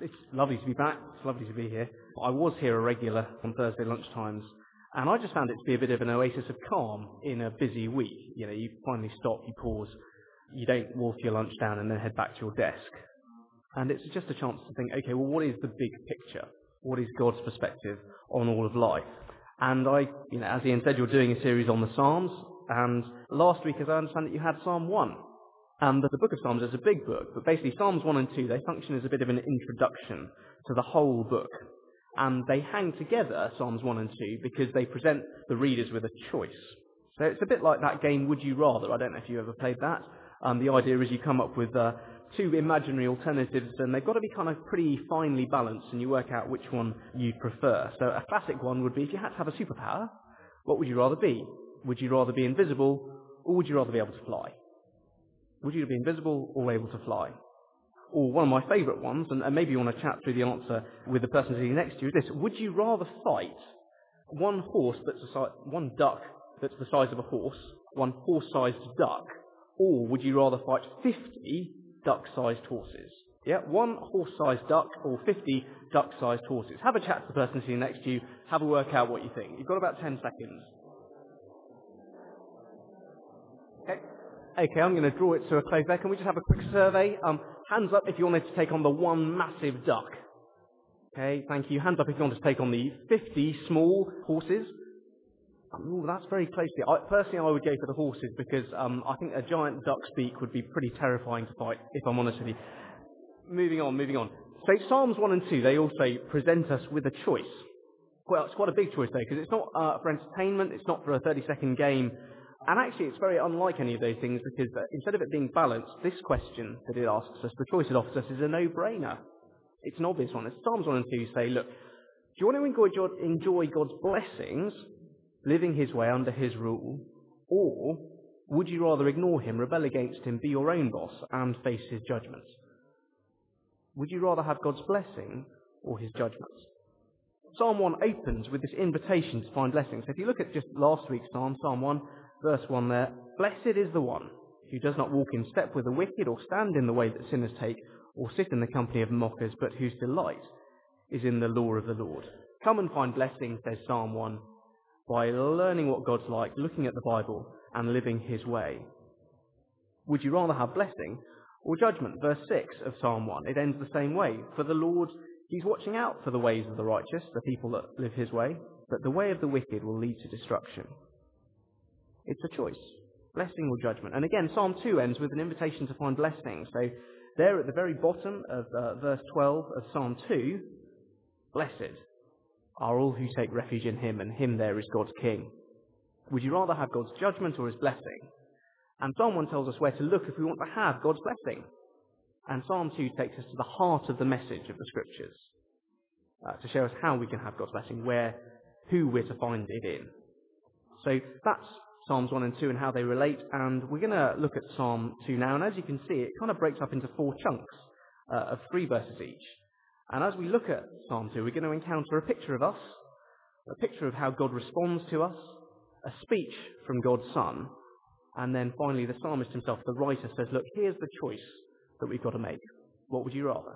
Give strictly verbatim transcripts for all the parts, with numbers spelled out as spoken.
It's lovely to be back. It's lovely to be here. I was here a regular on Thursday lunchtimes, and I just found it to be a bit of an oasis of calm in a busy week. You know, you finally stop, you pause, you don't wolf your lunch down and then head back to your desk. And it's just a chance to think, okay, well, what is the big picture? What is God's perspective on all of life? And I, you know, as Ian said, you're doing a series on the Psalms, and last week, as I understand it, you had Psalm one. And the, the book of Psalms is a big book, but basically Psalms one and two, they function as a bit of an introduction to the whole book. And they hang together, Psalms one and two, because they present the readers with a choice. So it's a bit like that game, Would You Rather? I don't know if you ever played that. Um, the idea is you come up with uh, two imaginary alternatives, and they've got to be kind of pretty finely balanced, and you work out which one you prefer. So a classic one would be, if you had to have a superpower, what would you rather be? Would you rather be invisible, or would you rather be able to fly? Would you be invisible or able to fly? Or one of my favourite ones, and, and maybe you want to chat through the answer with the person sitting next to you, is this. Would you rather fight one horse that's the si- one duck that's the size of a horse, one horse-sized duck, or would you rather fight fifty duck-sized horses? Yeah, one horse-sized duck or fifty duck-sized horses. Have a chat to the person sitting next to you. Have a work out what you think. You've got about ten seconds. Okay. Okay, I'm going to draw it to a close there. Can we just have a quick survey? Um, hands up if you wanted to take on the one massive duck. Okay, thank you. Hands up if you want to take on the fifty small horses. Ooh, that's very close to it. I, personally, I would go for the horses because um, I think a giant duck's beak would be pretty terrifying to fight, if I'm honest with you. Moving on, moving on. So Psalms one and two, they also present us with a choice. Well, it's quite a big choice, though, because it's not uh, for entertainment, it's not for a thirty-second game. And actually, it's very unlike any of those things because uh, instead of it being balanced, this question that it asks us, the choice it offers us, is a no-brainer. It's an obvious one. It's Psalms one and two say, look, do you want to enjoy, enjoy God's blessings, living his way under his rule, or would you rather ignore him, rebel against him, be your own boss, and face his judgments? Would you rather have God's blessing or his judgments? Psalm one opens with this invitation to find blessings. So if you look at just last week's Psalm, Psalm one, verse one there, blessed is the one who does not walk in step with the wicked, or stand in the way that sinners take, or sit in the company of mockers, but whose delight is in the law of the Lord. Come and find blessing, says Psalm one, by learning what God's like, looking at the Bible, and living his way. Would you rather have blessing or judgment? Verse six of Psalm one, it ends the same way. For the Lord, he's watching out for the ways of the righteous, the people that live his way, but the way of the wicked will lead to destruction. It's a choice, blessing or judgment. And again, Psalm two ends with an invitation to find blessing. So there at the very bottom of uh, verse twelve of Psalm two, blessed are all who take refuge in him, and him there is God's king. Would you rather have God's judgment or his blessing? And Psalm one tells us where to look if we want to have God's blessing. And Psalm two takes us to the heart of the message of the Scriptures, uh, to show us how we can have God's blessing, where, who we're to find it in. So that's Psalms one and two and how they relate, and we're going to look at Psalm two now, and as you can see, it kind of breaks up into four chunks uh, of three verses each. And as we look at Psalm two, we're going to encounter a picture of us, a picture of how God responds to us, a speech from God's Son, and then finally the psalmist himself, the writer, says, look, here's the choice that we've got to make. What would you rather?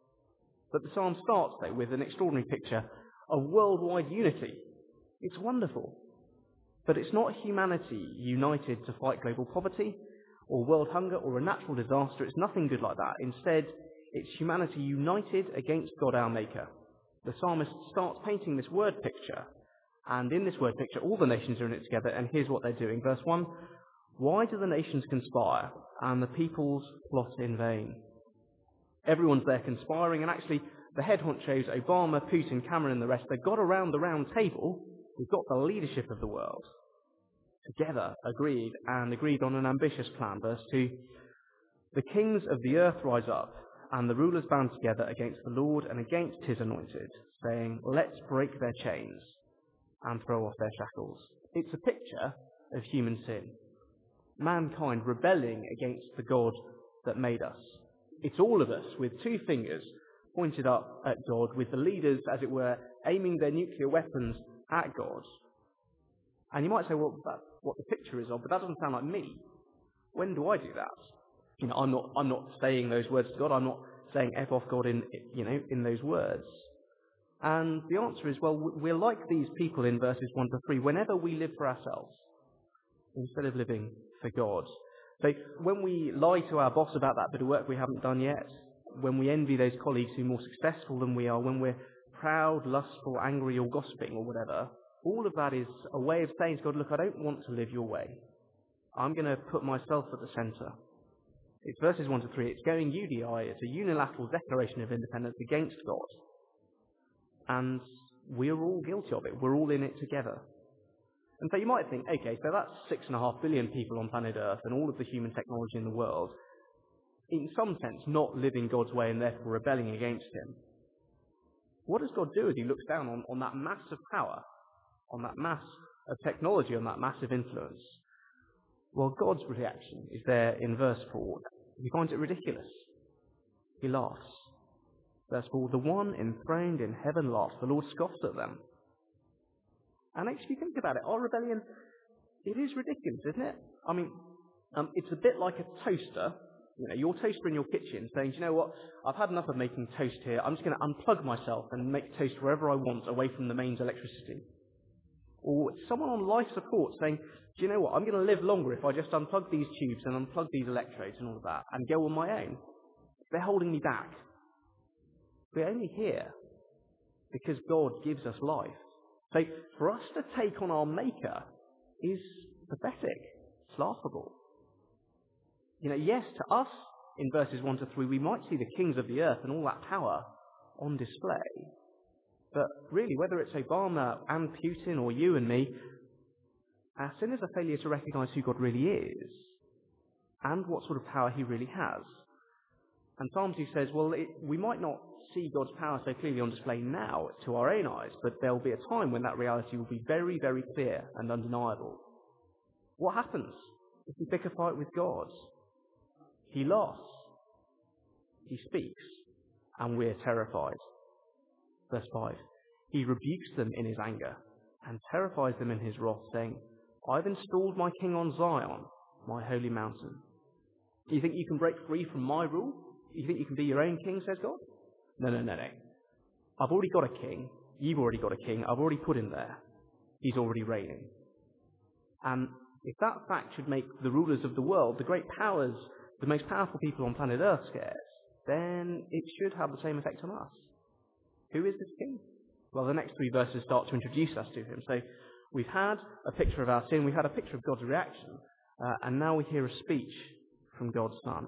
But the psalm starts, though, with an extraordinary picture of worldwide unity. It's wonderful. But it's not humanity united to fight global poverty or world hunger or a natural disaster. It's nothing good like that. Instead, it's humanity united against God our Maker. The psalmist starts painting this word picture, and in this word picture, all the nations are in it together, and here's what they're doing. Verse one, why do the nations conspire and the peoples plot in vain? Everyone's there conspiring, and actually the head honchos, Obama, Putin, Cameron and the rest, they've got around the round table. We've got the leadership of the world together, agreed, and agreed on an ambitious plan. Verse two, the kings of the earth rise up, and the rulers band together against the Lord and against his anointed, saying, let's break their chains and throw off their shackles. It's a picture of human sin. Mankind rebelling against the God that made us. It's all of us with two fingers pointed up at God, with the leaders, as it were, aiming their nuclear weapons at God. And you might say, well, that's what the picture is of, but that doesn't sound like me. When do I do that? You know, I'm not, I'm not saying those words to God. I'm not saying F off God in, you know, in those words? And the answer is, well, we're like these people in verses one to three whenever we live for ourselves instead of living for God. So when we lie to our boss about that bit of work we haven't done yet, when we envy those colleagues who are more successful than we are, when we're proud, lustful, angry or gossiping or whatever, all of that is a way of saying to God, look, I don't want to live your way. I'm going to put myself at the centre. It's verses one to three. It's going U D I. It's a unilateral declaration of independence against God. And we're all guilty of it. We're all in it together. And so you might think, okay, so that's six and a half billion people on planet Earth and all of the human technology in the world, in some sense not living God's way and therefore rebelling against him. What does God do as he looks down on, on that mass of power, on that mass of technology, on that massive influence? Well, God's reaction is there in verse four. He finds it ridiculous. He laughs. Verse four, the one enthroned in heaven laughs. The Lord scoffs at them. And actually, if you think about it, our rebellion, it is ridiculous, isn't it? I mean, um, it's a bit like a toaster. You know, your toaster in your kitchen saying, do you know what, I've had enough of making toast here. I'm just going to unplug myself and make toast wherever I want away from the mains electricity. Or someone on life support saying, do you know what, I'm going to live longer if I just unplug these tubes and unplug these electrodes and all of that and go on my own. They're holding me back. We're only here because God gives us life. So for us to take on our Maker is pathetic. It's laughable. You know, yes, to us, in verses one to three, we might see the kings of the earth and all that power on display. But really, whether it's Obama and Putin or you and me, our sin is a failure to recognise who God really is and what sort of power he really has. And Psalms two says, well, it, we might not see God's power so clearly on display now to our own eyes, but there will be a time when that reality will be very, very clear and undeniable. What happens if we pick a fight with God? He laughs. He speaks. And we're terrified. Verse five. He rebukes them in his anger and terrifies them in his wrath, saying, I've installed my king on Zion, my holy mountain. Do you think you can break free from my rule? Do you think you can be your own king, says God? No, no, no, no. I've already got a king. You've already got a king. I've already put him there. He's already reigning. And if that fact should make the rulers of the world, the great powers, the most powerful people on planet Earth scared, then it should have the same effect on us. Who is this king? Well, the next three verses start to introduce us to him. So we've had a picture of our sin, we've had a picture of God's reaction, uh, and now we hear a speech from God's Son.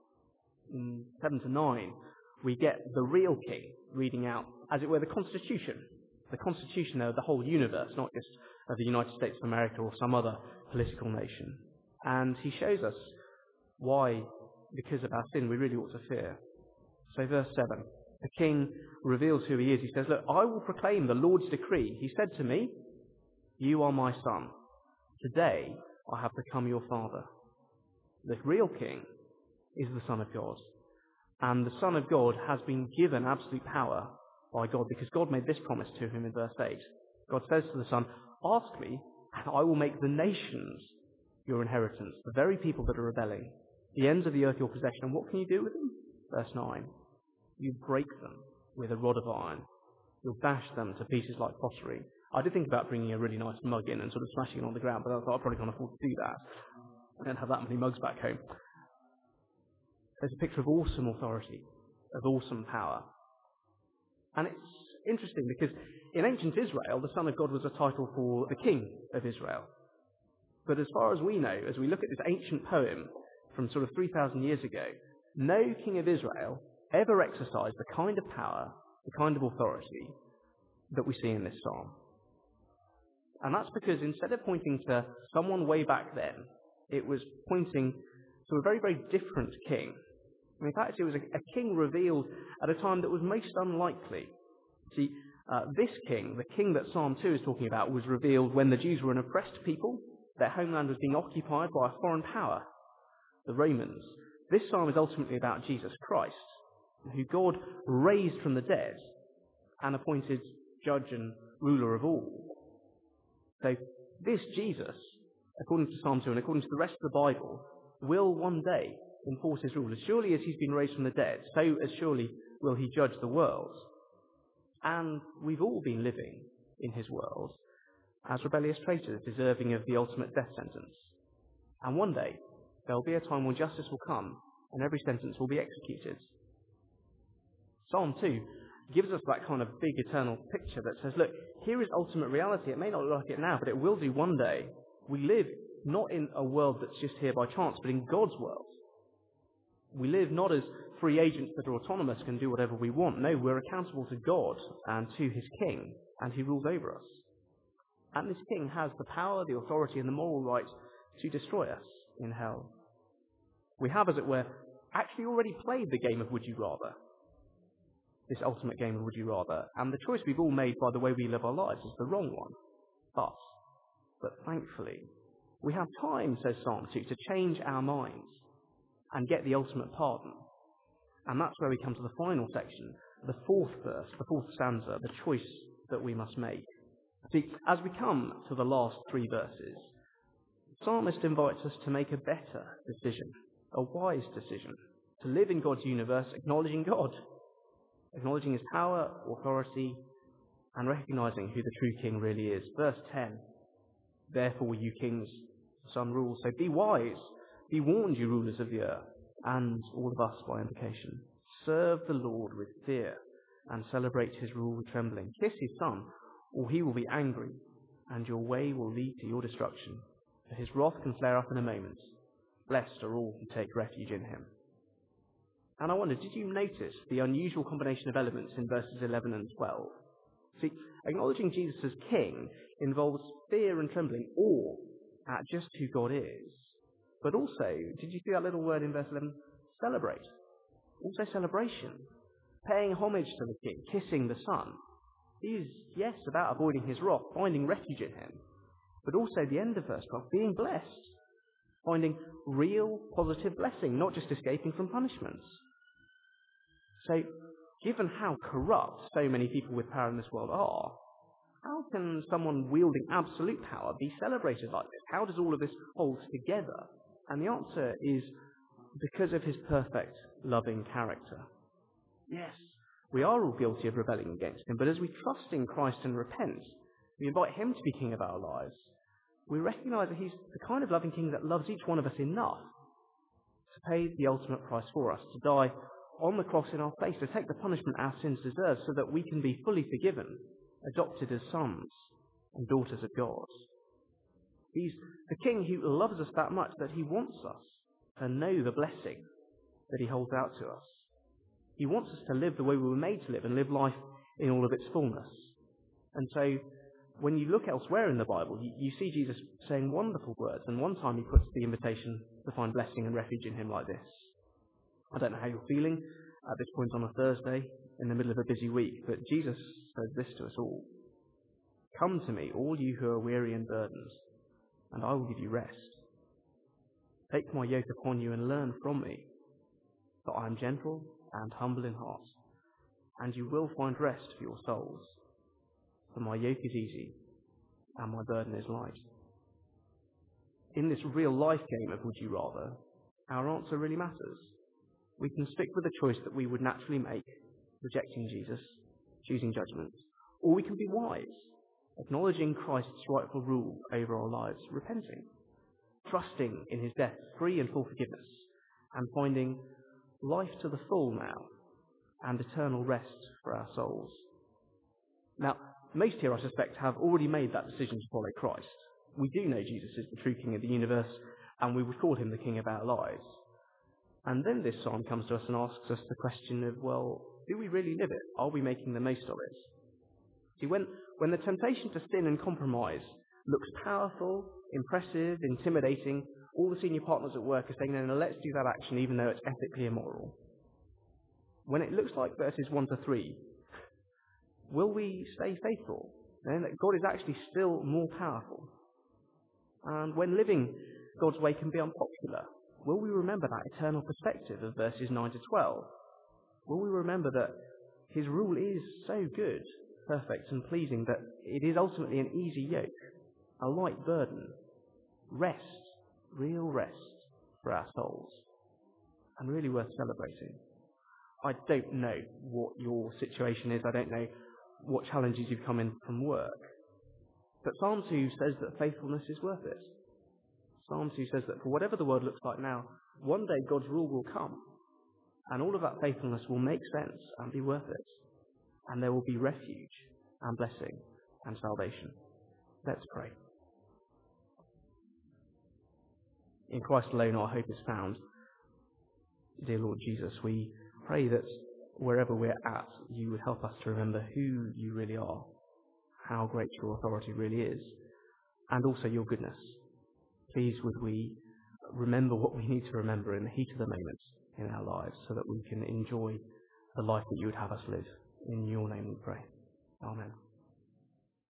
In seven to nine, we get the real king reading out, as it were, the Constitution. The Constitution of the whole universe, not just of the United States of America or some other political nation. And he shows us why, because of our sin, we really ought to fear. So verse seven, the king reveals who he is. He says, look, I will proclaim the Lord's decree. He said to me, you are my son. Today I have become your father. The real king is the Son of God. And the Son of God has been given absolute power by God because God made this promise to him in verse eight. God says to the Son, ask me and I will make the nations your inheritance, the very people that are rebelling, the ends of the earth your possession. And what can you do with them? Verse nine. You break them with a rod of iron. You'll bash them to pieces like pottery. I did think about bringing a really nice mug in and sort of smashing it on the ground, but I thought I probably can't afford to do that. I don't have that many mugs back home. There's a picture of awesome authority, of awesome power. And it's interesting because in ancient Israel, the Son of God was a title for the King of Israel. But as far as we know, as we look at this ancient poem from sort of three thousand years ago, no king of Israel ever exercised the kind of power, the kind of authority that we see in this psalm. And that's because instead of pointing to someone way back then, it was pointing to a very, very different king. And in fact, it was a, a king revealed at a time that was most unlikely. See, uh, this king, the king that Psalm two is talking about, was revealed when the Jews were an oppressed people. Their homeland was being occupied by a foreign power, the Romans. This psalm is ultimately about Jesus Christ, who God raised from the dead and appointed judge and ruler of all. So this Jesus, according to Psalm two and according to the rest of the Bible, will one day enforce his rule. As surely as he's been raised from the dead, so as surely will he judge the world. And we've all been living in his world as rebellious traitors, deserving of the ultimate death sentence. And one day, there'll be a time when justice will come and every sentence will be executed. Psalm two gives us that kind of big eternal picture that says, look, here is ultimate reality. It may not look like it now, but it will do one day. We live not in a world that's just here by chance, but in God's world. We live not as free agents that are autonomous, can do whatever we want. No, we're accountable to God and to his king, and he rules over us. And this king has the power, the authority, and the moral right to destroy us in hell. We have, as it were, actually already played the game of Would You Rather. This ultimate game of Would You Rather. And the choice we've all made by the way we live our lives is the wrong one. But, but thankfully, we have time, says Psalm two, to change our minds and get the ultimate pardon. And that's where we come to the final section, the fourth verse, the fourth stanza, the choice that we must make. See, as we come to the last three verses, the psalmist invites us to make a better decision, a wise decision, to live in God's universe, acknowledging God, acknowledging his power, authority, and recognizing who the true king really is. Verse ten, therefore you kings, the Son rules, so be wise, be warned, you rulers of the earth, and all of us by implication. Serve the Lord with fear, and celebrate his rule with trembling. Kiss his Son, or he will be angry, and your way will lead to your destruction. For his wrath can flare up in a moment. Blessed are all who take refuge in him. And I wonder, did you notice the unusual combination of elements in verses eleven and twelve? See, acknowledging Jesus as king involves fear and trembling, awe at just who God is. But also, did you see that little word in verse eleven? Celebrate. Also celebration. Paying homage to the king, kissing the Son, is, yes, about avoiding his wrath, finding refuge in him. But also the end of verse twelve, being blessed. Finding real, positive blessing, not just escaping from punishments. So, given how corrupt so many people with power in this world are, how can someone wielding absolute power be celebrated like this? How does all of this hold together? And the answer is because of his perfect, loving character. Yes, we are all guilty of rebelling against him, but as we trust in Christ and repent, we invite him to be king of our lives. We recognize that he's the kind of loving king that loves each one of us enough to pay the ultimate price for us, to die on the cross in our place, to take the punishment our sins deserve so that we can be fully forgiven, adopted as sons and daughters of God. He's the king who loves us that much that he wants us to know the blessing that he holds out to us. He wants us to live the way we were made to live and live life in all of its fullness. And so when you look elsewhere in the Bible, you, you see Jesus saying wonderful words, and one time he puts the invitation to find blessing and refuge in him like this. I don't know how you're feeling at this point on a Thursday in the middle of a busy week, but Jesus says this to us all. Come to me, all you who are weary and burdened, and I will give you rest. Take my yoke upon you and learn from me, for I am gentle and humble in heart, and you will find rest for your souls. For my yoke is easy, and my burden is light. In this real life game of Would You Rather, our answer really matters. We can stick with the choice that we would naturally make, rejecting Jesus, choosing judgment. Or we can be wise, acknowledging Christ's rightful rule over our lives, repenting, trusting in his death, free and full forgiveness, and finding life to the full now, and eternal rest for our souls. Now, most here, I suspect, have already made that decision to follow Christ. We do know Jesus is the true king of the universe, and we would call him the king of our lives. And then this psalm comes to us and asks us the question of, well, do we really live it? Are we making the most of it? See, when, when the temptation to sin and compromise looks powerful, impressive, intimidating, all the senior partners at work are saying, no, no, let's do that action even though it's ethically immoral. When it looks like verses one to three, will we stay faithful? Then that God is actually still more powerful. And when living God's way can be unpopular, will we remember that eternal perspective of verses nine to twelve? Will we remember that his rule is so good, perfect and pleasing that it is ultimately an easy yoke, a light burden, rest, real rest for our souls? and really worth celebrating. I don't know what your situation is. I don't know what challenges you've come in from work. But Psalm two says that faithfulness is worth it. Psalm two says that for whatever the world looks like now, one day God's rule will come. And all of that faithfulness will make sense and be worth it. And there will be refuge and blessing and salvation. Let's pray. In Christ alone our hope is found. Dear Lord Jesus, we pray that wherever we're at, you would help us to remember who you really are, how great your authority really is, and also your goodness. Please would we remember what we need to remember in the heat of the moment in our lives so that we can enjoy the life that you would have us live. In your name we pray. Amen.